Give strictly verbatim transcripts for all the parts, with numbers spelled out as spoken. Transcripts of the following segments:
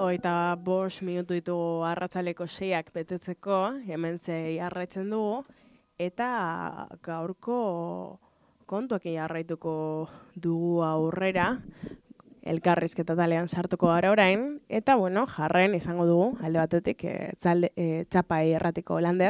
hogeita bost minutu ditugu arratsaleko seiak betetzeko, hemen zei jarraitzen dugu, eta gaurko kontuekin jarraituko dugu aurrera, elkarrizketa talean sartuko gara orain, eta bueno, jarrain izango dugu, alde batetik, e, txalde, e, txapai erratiko lander,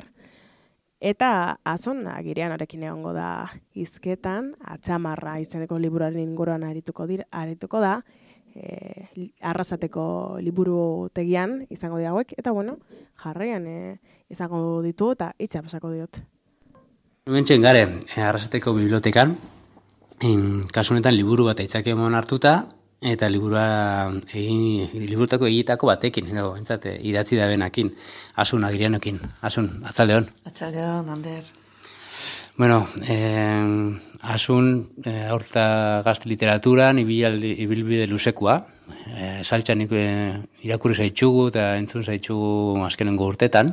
eta azon agirian horekin egongo da hizketan, Atzamarra izeneko liburuaren inguruan arituko, dir, arituko da, e, Arrasateko liburu tegian izango dira hauek, eta bueno, jarraian e, izango ditu eta hitza pasako diot. Hementxen gare, Arrasateko bibliotekan, in, kasu honetan liburu bat aitzaki emon hartuta, eta liburua egin, liburutako egitako batekin, edo, entzate, idatzi da benakin, Asun agirianokin. Asun, atzaldeon. Atzaldeon, Ander. Bueno, eh, Asun, eh, aurta gazte literaturan, ibilbide luzekoa, eh, saltxan eh, irakurri zaitxugu eta entzun zaitxugu azkenengo urtetan,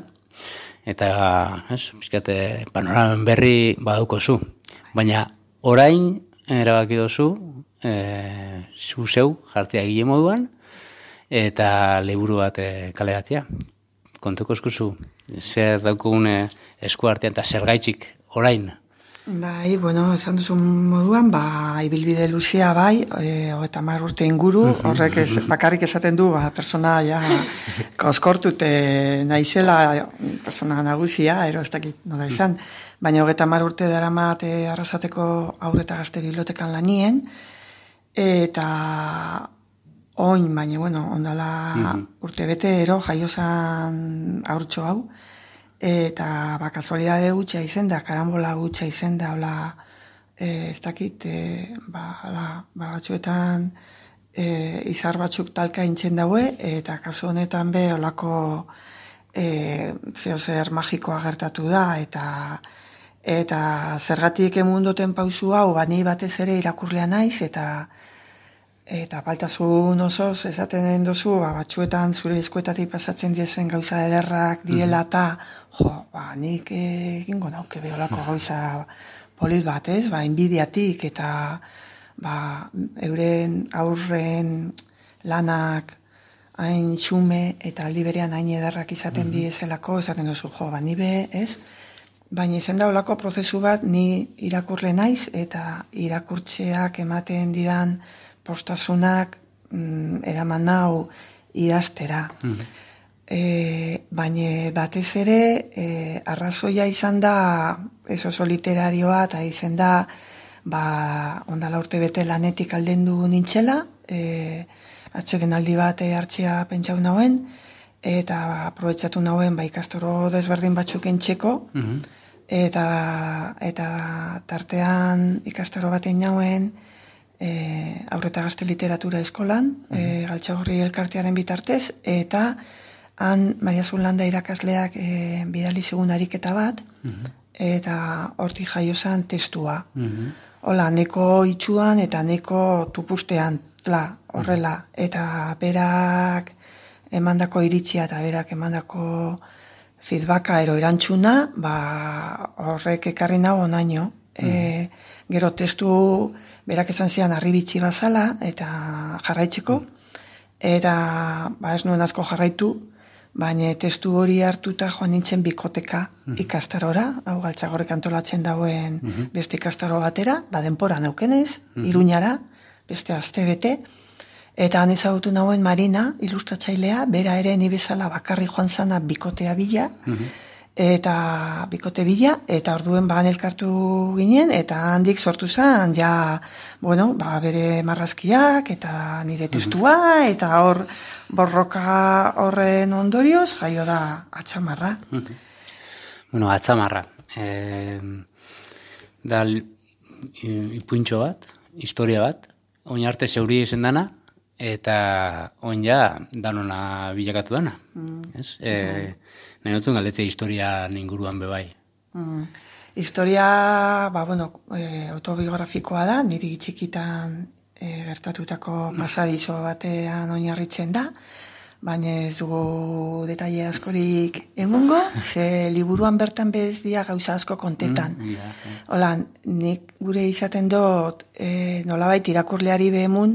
eta, ez, bizkate, panoramen berri baduko zu. Baina, orain, erabaki dozu, e, zu zeu jartzea gile moduan, eta liburu bat e, kaleratzea. Kontuko eskuzu, zer daukugun e, esku artean eta zer gaitxik orain? Bai, bueno, esan duzun moduan, ba, ibilbide luzea bai, e, hogeita hamar urte inguru, horrek ez, bakarrik esaten du, ba, persona ja, koskortute naizela, persona nagusia, ero ez dakit nola izan, baina hogeita hamar urte daramat e, Arrasateko Haur eta Gazte Bibliotekan lanien, eta oin, baina, bueno, ondala mm-hmm. urte bete ero jaiozan haurtxo hau, eta ba, kasualidade gutxa izen da, karambola gutxa izen da, hola, e, ez dakit, e, ba, hola, ba, batzuetan e, izar batzuk talka intzen daue, eta kasu honetan be, holako e, zeo zer magikoa gertatu da, eta eta zergatik emundoten pausu hau, bani batez ere irakurlea naiz, eta eta baltasun osoz esaten dozu, ba, batzuetan zure eskuetatik pasatzen diezen gauza ederrak direla eta, jo, ba, nik egingo nauke beholako gauza polit bat, ez? Ba, inbidiatik eta ba, euren aurren lanak hain txume eta aldi berean hain ederrak izaten mm-hmm. diezelako, esaten dozu, jo, ba, nibe, ez? Baina izan da olako prozesu bat ni irakurle naiz eta irakurtzeak ematen didan postasunak mm, eraman nau idaztera. Mm-hmm. E, baina batez ere e, arrazoia izan da ez oso literarioa eta izan da ba, ondala urte bete lanetik aldendu nintzela, e, atseden aldi bat hartzea pentsau nauen, eta ba, aprobetsatu nauen ba, ikastoro desberdin batzuk entxeko, mm-hmm. eta, eta tartean ikastaro baten nauen e, aurreta gazte literatura eskolan, mm-hmm. e, Galtxagorri elkartearen bitartez, eta han Maria Zulanda irakasleak e, bidali zigun ariketa bat, mm-hmm. eta hortik jaiozan testua. Mm-hmm. Hola, neko itxuan eta neko tupustean, tla, horrela, eta berak emandako iritzia eta berak emandako feedbacka ero erantzuna, ba, horrek ekarri nago onaino. Mm. E, gero testu berak esan zian arribitzi bazala eta jarraitzeko, eta ba, ez nuen asko jarraitu, baina testu hori hartuta joan nintzen bikoteka mm. ikastarora, hau Galtxagorrik antolatzen dauen mm-hmm. beste ikastaro batera, ba denpora naukenez, mm-hmm. Iruñara, beste aste bete, eta han ezagutu nauen Marina, ilustratzailea, bera ere ni bezala bakarri joan zana bikotea bila, mm-hmm. eta bikote bila, eta orduen bagan elkartu ginen, eta handik sortu zen, ja, bueno, ba, bere marrazkiak, eta nire testua, mm-hmm. eta hor borroka horren ondorioz, jaio da Atzamarra. Mm-hmm. Bueno, Atzamarra, eh, da ipuintxo bat, historia bat, oin arte zeuri izen dana, eta oin ja danona bilakatu dana. Mm. Ez? E, mm. Nahi notzun galdetzea historia inguruan bebai. Mm. Historia, ba, bueno, e, autobiografikoa da, niri txikitan e, gertatutako pasadizo batean oinarritzen da, baina ez dugu detaile askorik emungo, ze liburuan bertan bez dia gauza asko kontetan. Mm, yeah, yeah. Hola, nik gure izaten dut e, nolabait irakurleari behemun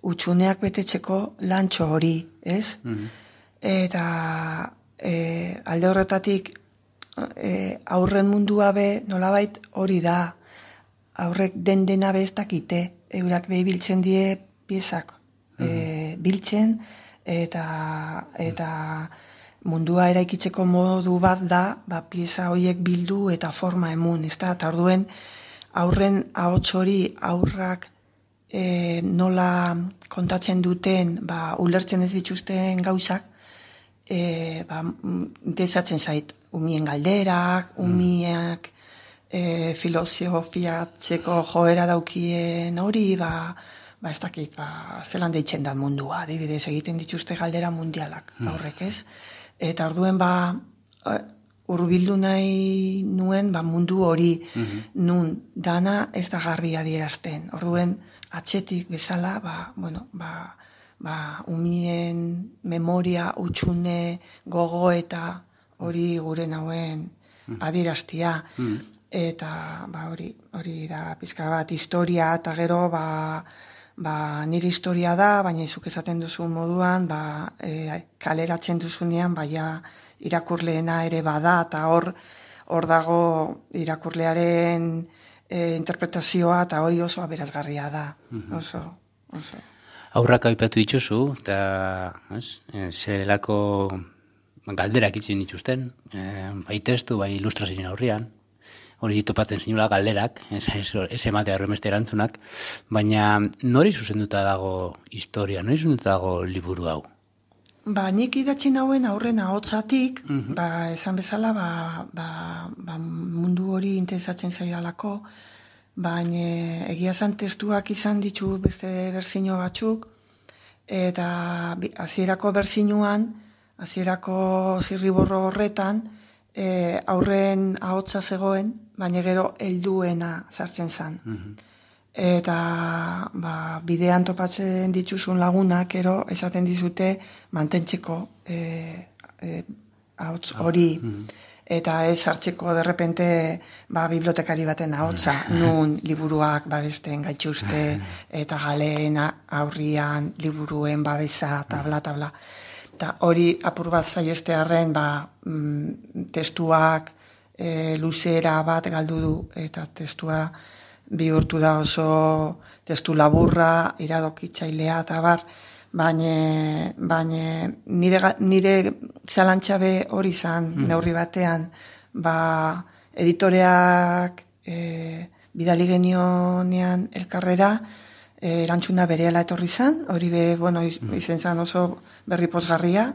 utxuneak betetzeko lantxo hori, ez? Mhm. Eta e, alde horretatik e, aurren mundua be nolabait hori da. Aurrek den dena be ez dakite, eurak be biltzen die piezak e, biltzen, eta eta mundua eraikitzeko modu bat da, ba, pieza horiek bildu eta forma emun, ez da? Eta orduen aurren ahots hori aurrak e, nola kontatzen duten, ba, ulertzen ez dituzten gauzak, e, ba, interesatzen zait, umien galderak, umiak e, filosofiatzeko joera daukien hori, ba, ba ez dakit, ba, zelan deitzen da mundua, adibidez, egiten dituzte galdera mundialak, aurrek ez? Eta orduen, ba, hurbildu nahi nuen, ba, mundu hori, nun dana ez da garbi adierazten. Orduen, atxetik bezala, ba, bueno, ba, ba, umien memoria, utxune, gogo eta hori gure nauen adieraztia. Eta, ba, hori, hori da pizka bat historia, eta gero, ba, ba, nire historia da, baina izuk esaten duzu moduan, ba, e, kaleratzen duzunean, baina irakurleena ere bada, eta hor, hor dago irakurlearen e, interpretazioa, eta hori oso aberazgarria da, oso, oso. Aurrak aipatu dituzu, eta zerelako galderak itzen dituzten, e, bai testu, bai ilustrazioen aurrian, hori topatzen zinula galderak, ez, ez, ez ematea horremeste erantzunak, baina nori zuzenduta dago historia, nori zuzenduta dago liburu hau? Ba, nik idatzi nauen aurren ahotsatik, uh-huh. ba, esan bezala, ba, ba, ba, mundu hori interesatzen zaidalako, baina egia zan testuak izan ditu beste berzino batzuk, eta hasierako berzinuan, hasierako zirriborro horretan, e, aurren ahotsa zegoen, baina gero helduena sartzen zen. Uh-huh. Eta ba, bidean topatzen dituzun lagunak, ero esaten dizute mantentzeko e, e, ahots hori. Uh-huh. Eta ez hartzeko derrepente ba, bibliotekari baten ahotsa, nun liburuak babesten gaituzte, eta galeen aurrian liburuen babesa, tabla, tabla. Eta hori apur bat zaiestearen ba, mm, testuak e, luzera bat galdu du, eta testua bihurtu da oso testu laburra, iradokitzailea eta bar, baina baina nire, nire zalantxabe hori izan mm. neurri batean, ba, editoreak e, bidali genionean elkarrera, e, erantzuna berehala etorri zan, hori be, bueno, iz, izen zan oso berri pozgarria,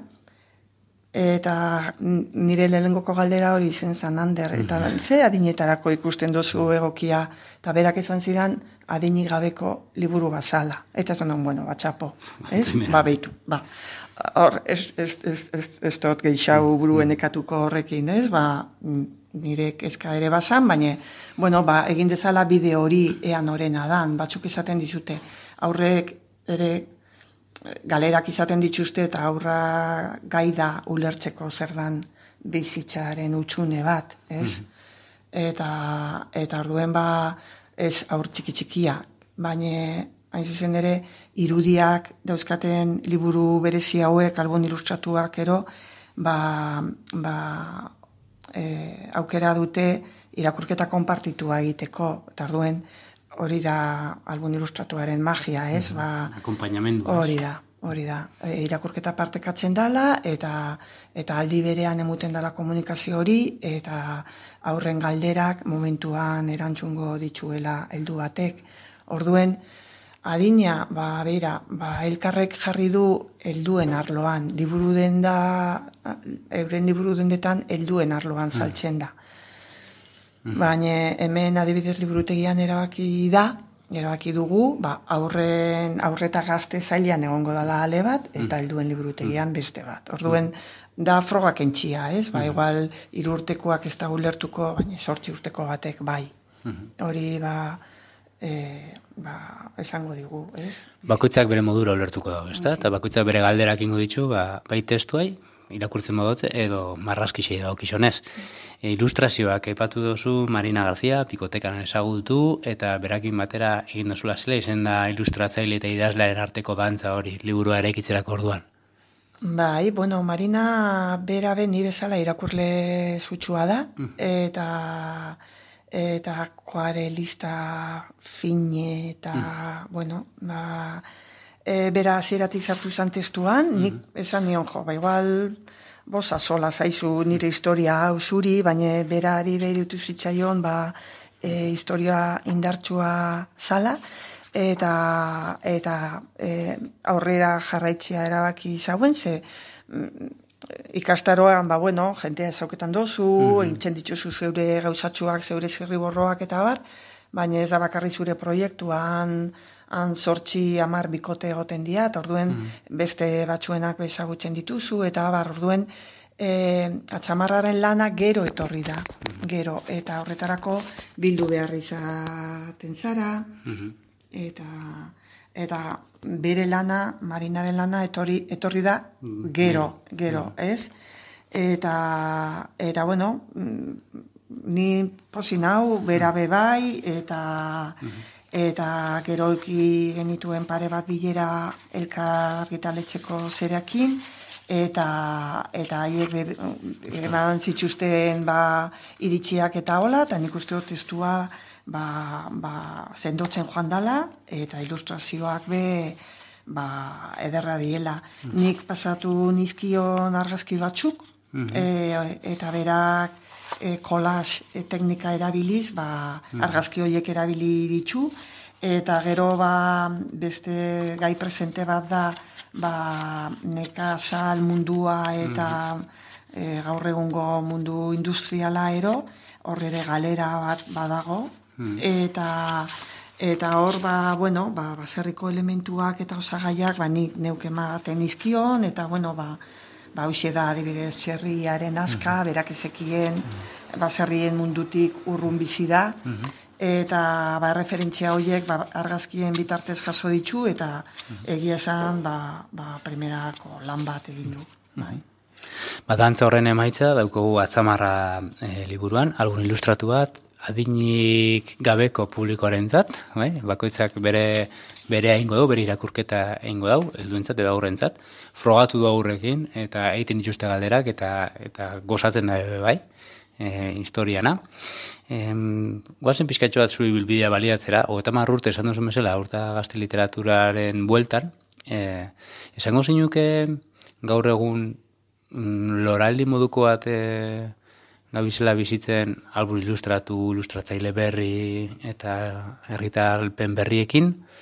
eta nire lehengoko galdera hori izen zan, Ander, eta ze adinetarako ikusten dozu egokia, eta berak esan zidan adinik gabeko liburu bazala. Eta zan, bueno, batxapo, ez? Ba, behitu, ba. Hor, ez, ez, ez, ez, ez dut geixau buruen ekatuko horrekin, ez? Ba, nire kezka ere bazan, baina, bueno, ba, egin dezala bide hori ean horrena dan, batzuk izaten dizute, aurrek ere galerak izaten dituzte eta aurra gaida ulertzeko zer dan bizitzaren utxune bat, ez? Mm. Eta, eta orduen ba, ez aur txiki txikia, baina hain zuzen ere irudiak dauzkaten liburu berezi hauek, albon ilustratuak ero, ba, ba e, aukera dute irakurketa konpartitua egiteko, eta orduen hori da albun ilustratuaren magia, ez? Ba, akompainamendua. Hori da, hori da. E, irakurketa partekatzen dala, eta eta aldi berean emuten dala komunikazio hori, eta aurren galderak momentuan erantzungo dituela heldu batek. Orduen, adina, ba, beira, ba, elkarrek jarri du helduen arloan, liburu den da, euren liburu dendetan helduen arloan saltzen da. Baina hemen adibidez liburutegian erabaki da, erabaki dugu, ba, aurren, aurreta gazte zailean egongo dala ale bat, eta helduen liburutegian beste bat. Orduen, da frogak entxia, ez? Ba, igual, hiru urtekoak ez da ulertuko, baina sortzi urteko batek bai. Hori, ba, e, ba, esango digu, ez? Bakoitzak bere modura ulertuko dago, ez da? Eta bakoitzak bere galderak ingo ditu, ba, bai testuai, irakurtzen modotze, edo marraskixei dago kixonez. E, ilustrazioak aipatu dozu Marina García, pikotekan ezagutu, eta berakin batera egin dozula zela, izen da ilustratzaile eta idazlearen arteko dantza hori, liburua eraikitzerako orduan. Bai, bueno, Marina bera be ni bezala irakurle zutsua da, eta eta akuarelista fine, eta, bueno, ba, e, bera hasieratik sartu izan testuan, nik esan nion jo, ba, igual, bosa sola zaizu nire historia hau zuri, baina berari behirutu zitzaion, ba, e, historia indartsua zala, eta eta e, aurrera jarraitzea erabaki zauen, ze mm, ikastaroan, ba, bueno, jentea zauketan dozu, mm-hmm. Intzen dituzu zeure gauzatxuak, zeure zirriborroak eta bar, baina ez da bakarri zure proiektuan, han sortzi amar bikote egoten dira, eta orduen mm-hmm. beste batzuenak bezagutzen dituzu, eta bar, orduen e, atxamarraren lana gero etorri da, gero, eta horretarako bildu behar izaten zara, mm-hmm. eta eta bere lana, Marinaren lana etorri, etorri da gero, gero, ez? Eta, eta bueno, ni posi nau, bera bebai, eta eta gero eki genituen pare bat bilera elkar argitaletxeko zereakin, eta eta haiek eman zituzten ba, iritziak eta hola, eta nik uste dut testua ba, ba, sendotzen joan dala, eta ilustrazioak be ba, ederra diela. Mm. Nik pasatu nizkion argazki batzuk, mm-hmm. e, eta berak e, kolaz e, teknika erabiliz, ba, mm. argazki horiek erabili ditu, eta gero ba, beste gai presente bat da, ba, nekazal mundua eta mm-hmm. e, gaur egungo mundu industriala ero, hor ere galera bat badago, eta eta hor ba bueno ba baserriko elementuak eta osagaiak ba nik neuke ematen izkion eta bueno ba ba hoxe da adibidez txerriaren aska berak ezekien baserrien mundutik urrun bizi da eta ba referentzia horiek ba argazkien bitartez jaso ditu eta egia esan ba ba primerako lan bat egin du bai. Ba dantza horren emaitza daukogu Atzamarra e, liburuan algun ilustratu bat adinik gabeko publikoarentzat, bai? Bakoitzak bere bere eingo du, bere irakurketa eingo dau, helduentzat edo aurrentzat, frogatu du aurrekin eta egiten dituzte galderak eta eta gozatzen da bai, eh historiana. Em, goazen pizkatxo bat zuri bilbidea baliatzera, hogeita hamar urte esan duzu mesela, urta gazte literaturaren bueltan, eh esango zeinuke gaur egun mm, loraldi moduko bat eh gabizela bizitzen albur ilustratu, ilustratzaile berri eta herritarpen berriekin.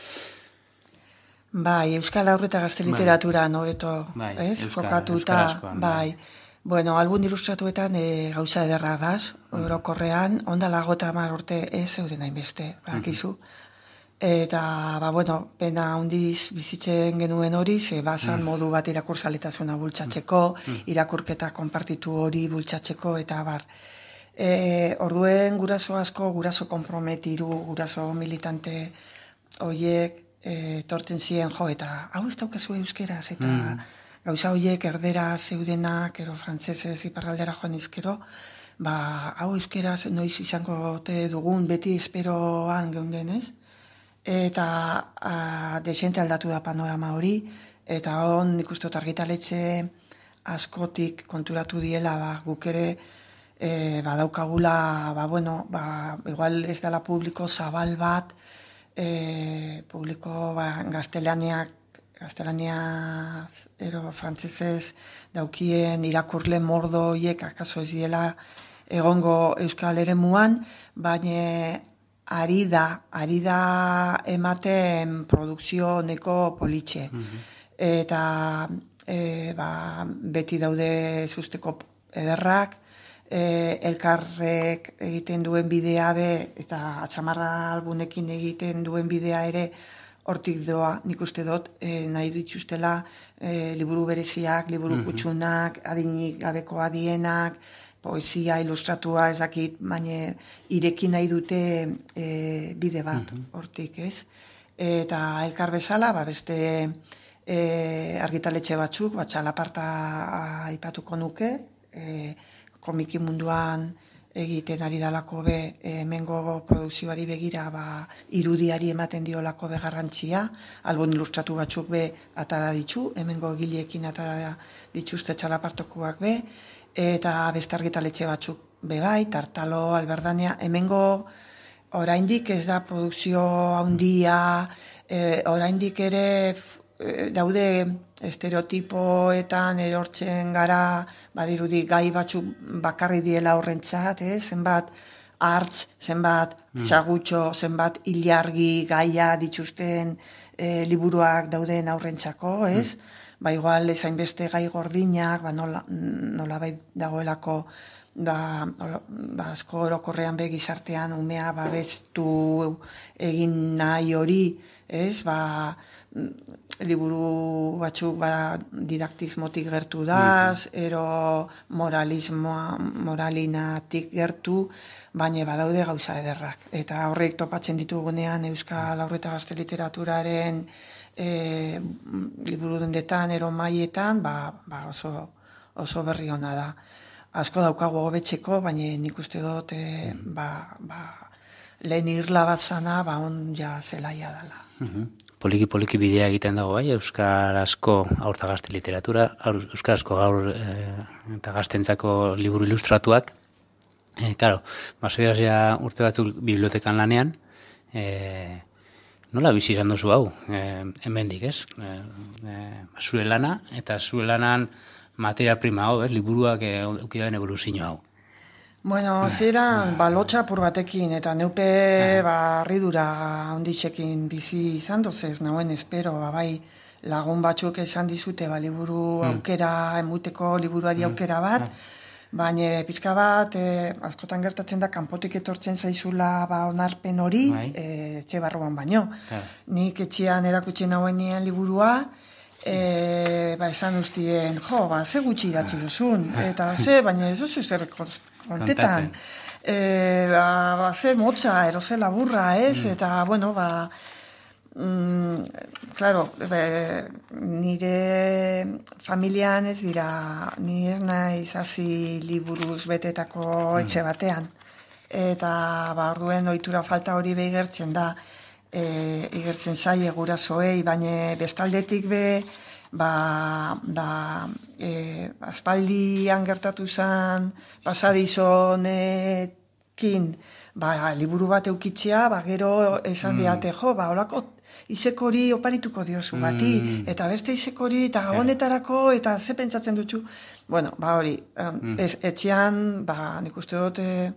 Bai, Euskal Haur eta Gazte literatura nobeto, bai, ez? Euskal, Kokatuta, bai. bai. Bueno, albun ilustratuetan e, gauza ederra daz, orokorrean, ondala gota hamar urte ez zeuden hainbeste, bakizu. Eta, ba, bueno, pena handiz bizitzen genuen hori, ze bazan mm. modu bat irakurzaletasuna bultzatzeko, mm. irakurketa konpartitu hori bultzatzeko, eta bar. E, orduen guraso asko, guraso konprometiru, guraso militante horiek e, torten ziren jo, eta hau ez daukazu euskeraz, eta mm. gauza horiek erdera zeudenak, ero frantzesez iparraldera joan izkero, ba, hau euskeraz noiz izango te dugun, beti esperoan geunden ez? Eta a, desente aldatu da panorama hori, eta hon nik uste argitaletxe askotik konturatu diela, ba, guk ere e, badaukagula, ba, bueno, ba, igual ez dela publiko zabal bat, e, publiko ba, gaztelaniak, gaztelaniaz, ero frantzesez daukien irakurle mordo hiek akaso ez diela egongo Euskal eremuan, baina ari da, ari da ematen produkzio neko politxe. Mm-hmm. Eta e, ba, beti daude zuzteko ederrak, e, elkarrek egiten duen bidea be, eta Atzamarra albunekin egiten duen bidea ere hortik doa, nik uste dut, e, nahi dituztela e, liburu bereziak, liburu mm-hmm. kutsunak, adinik gabeko adienak, poesia, ilustratua, ez dakit, baina ireki nahi dute e, bide bat, hortik, ez? Eta elkar bezala, ba, beste e, argitaletxe batzuk, ba, Txalaparta aipatuko nuke, e, komiki munduan egiten ari dalako be, e, hemengo produkzioari begira, ba, irudiari ematen diolako be garrantzia, albon ilustratu batzuk be atara ditzu, hemengo egileekin atara dituzte Txalapartokoak be, eta beste argitaletxe batzuk be bai, Tartalo, Alberdania, hemengo oraindik ez da produkzio handia, e, oraindik ere e, daude estereotipoetan erortzen gara, badirudi gai batzuk bakarri diela horrentzat, eh? Zenbat hartz, zenbat txagutxo, zenbat ilargi gaia dituzten e, liburuak dauden aurrentzako, ez? Mm. Ba igual ezain beste gai gordinak, ba nola, nola bai dagoelako da, ba, asko orokorrean be gizartean umea babestu egin nahi hori, ez? Ba, liburu batzuk ba, didaktismotik gertu daz, ero moralismoa, moralinatik gertu, baina badaude gauza ederrak. Eta horrek topatzen ditugunean Euskal Haur eta Gazte Literaturaren e, liburu dendetan, ero maietan, ba, ba oso, oso berri hona da. Asko daukago hobetzeko, baina nik uste dut e, ba, ba, lehen irla bat zana, ba on ja zelaia dela. Poliki-poliki bidea egiten dago, bai, euskarazko haur eta gazte literatura, euskarazko haur e, eta gaztentzako liburu ilustratuak. E, claro, basoiaz ja urte batzuk bibliotekan lanean, e, nola bizi izan duzu hau, e, hemendik, ez? E, e, zure lana, eta zure lanan materia prima hau, ez? Liburuak e, eukidaren evoluzio hau. Bueno, ziren, ba, lotxapur batekin, eta neupe, ba, arridura onditxekin bizi izan dozez, nauen espero, ba, bai, lagun batzuk esan dizute, ba, liburu aukera, emuteko liburuari aukera bat, baina pizka bat, e, askotan gertatzen da, kanpotik etortzen zaizula, ba, onarpen hori, e, etxe barruan baino. Nik etxean erakutsi nauen nien liburua, E, ba, esan ustien, jo, ba, ze gutxi idatzi duzun, eta ze, baina ez duzu zer kontetan, e, ba, ba, ze motza, eroze laburra, ez, mm. eta, bueno, ba, mm, claro, be, nire familian ez dira, nire naiz hasi liburuz betetako mm. etxe batean, eta, ba, orduen ohitura falta hori behigertzen da, E, igertzen zaie gurasoei, baina bestaldetik be, ba, ba, e, aspaldian gertatu zen pasadizonekin, ba, liburu bat eukitzea, ba, gero esan mm. diate, jo, ba, olako izekori oparituko diozu bati, mm. eta beste izekori, eta gabonetarako, eta ze pentsatzen dutxu. Bueno, ba, hori, mm. ez, etxean, ba, nik uste dut, e,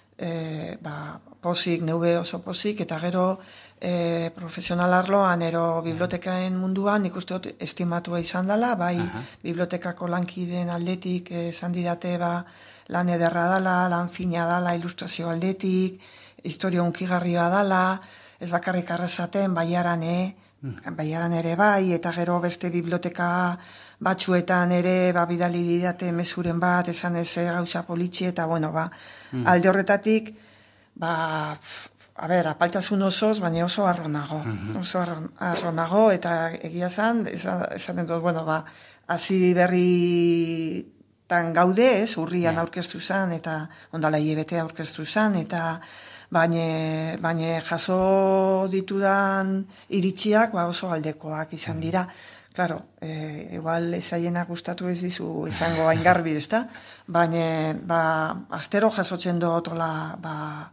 e, ba, posik, neube oso posik, eta gero, E, profesional arloan, ero bibliotekaen munduan, nik uste dut estimatua izan dela, bai, Aha. bibliotekako lankideen aldetik esan didate, ba, lan ederra dela, lan fina dela, ilustrazio aldetik, historia unkigarria dela, ez bakarrik arrazaten, baiaran, e, mm. baiaran ere bai, eta gero beste biblioteka batzuetan ere, ba, bidali didate mezuren bat, esan ez gauza politxi, eta bueno, ba, mm. alde horretatik, ba, pff, a ber, apaltasun osoz, baina oso arronago. Uh-huh. Oso arronago, eta egia zan, esaten dut, bueno, ba, hasi berri tan gaude, ez, urrian yeah. aurkeztu zan, eta ondala hilabete aurkeztu zan, eta baina baina jaso ditudan iritziak, ba, oso aldekoak izan dira. Claro, e, igual ezaiena gustatu ez dizu izango hain garbi, ezta? Baina, ba, astero jasotzen dotola, ba,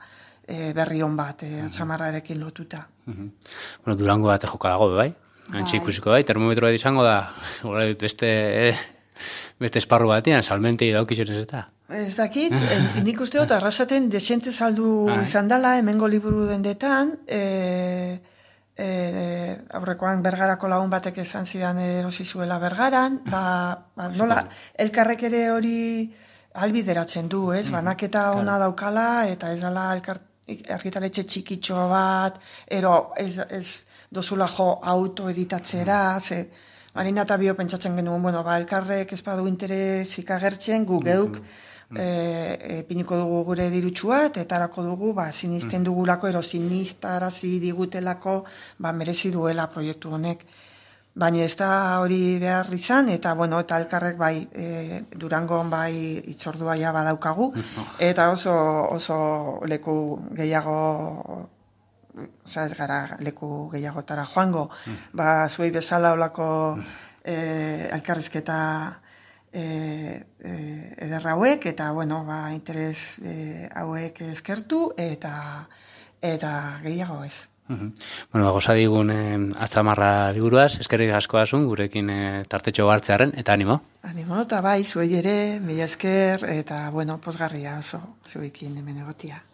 E, berri hon bat, e, atzamarrarekin lotuta. Uh-huh. Bueno, Durango bat joko dago, bai? Antxe ikusiko da, termometroa izango da, beste, eh, beste esparru batean, salmentei daukizionez eta. Ez dakit, en, nik uste dut, arrasaten desente saldu izan dela, hemengo liburu dendetan, e, e, aurrekoan Bergarako lagun batek esan zidan erosi zuela Bergaran, ba, ba, nola, elkarrek ere hori albideratzen du, ez? Banaketa ona daukala, eta ez dela elkar argitaletxe txikitxo bat, ero ez, ez dozula jo autoeditatzera, ze Marina eta bio pentsatzen genuen, bueno, ba, elkarrek ez badu interesik agertzen, gu geuk e, e, piniko dugu gure dirutxua, eta etarako dugu, ba, sinisten dugulako, ero sinistarazi digutelako, ba, merezi duela proiektu honek. baina ez da hori behar izan, eta bueno, eta elkarrek bai, e, Durangon bai itzordua ja badaukagu, eta oso, oso leku gehiago, oza, ez gara leku gehiagotara joango, ba, zuei bezala olako e, elkarrizketa e, e, ederra hauek, eta bueno, ba, interes e, hauek eskertu, eta, eta gehiago ez. Uhum. Bueno, goza digun eh, atzamarra liburuaz, eskerrik asko asun, gurekin eh, tartetxo hartzearen, eta animo. Animo, eta bai, zuei ere, mila esker, eta bueno, pozgarria oso zuekin hemen egotia.